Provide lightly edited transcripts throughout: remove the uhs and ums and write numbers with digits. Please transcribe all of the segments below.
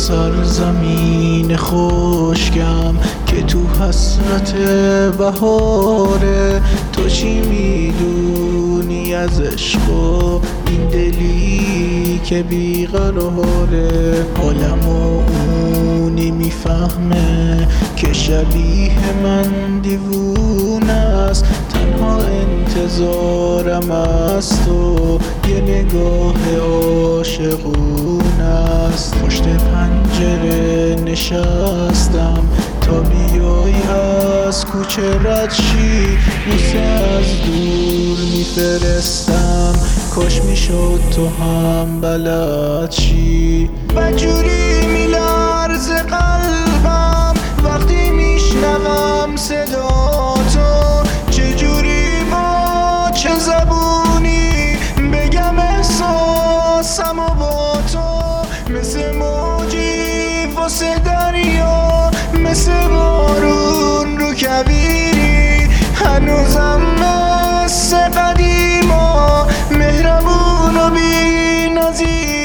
سرزمین خشکم که تو حسرت بهاره. تو چی میدونی از عشق و این دلی که بیقراره؟ حالمو اونی میفهمه که شبیه من دیوونه است. تنها انتظارم از تو یه نگاه عاشقونه است. پشت پنجره نشستم تا بیای از کوچه رد شی. بوسه از دور میفرستم، کاش میشد تو هم بلد شی. بجوری میلرزه قلبم وقتی میشنوم صدا تو. چجوری با چه زبونی بگم احساسم و با تو؟ مثل موجی واسه دریا، مثل بارون رو کویری. هنوزم مثل قدیما مهربون و بی نظیری.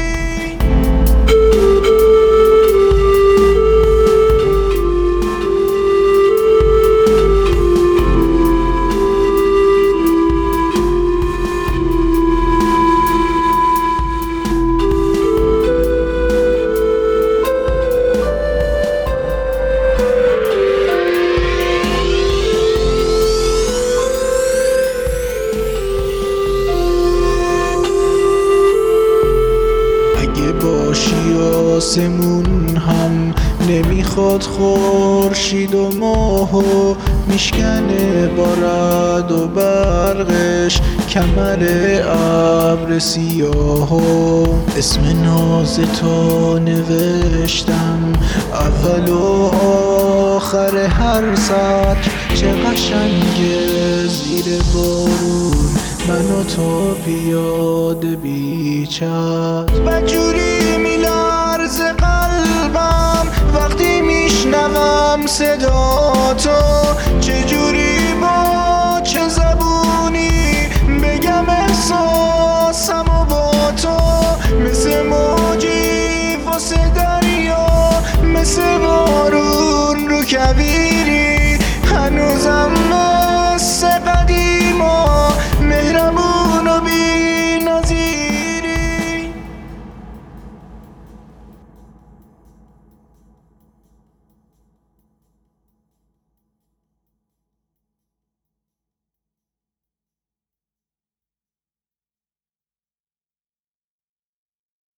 باشی آسمون هم نمیخواد خورشید و ماهو میشکنه با رعد و برقش کمر ابر سیاهو. اسم ناز تو نوشتم اول و آخر هر سطر. چه قشنگه زیر بارون من و تو پیاده بیچت. بجوری میلرزه قلبم وقتی میشنوم صدا تو. چجوری با چه زبونی بگم احساسم و با تو؟ مثل موجی واسه دریا، مثل بارون رو کویر.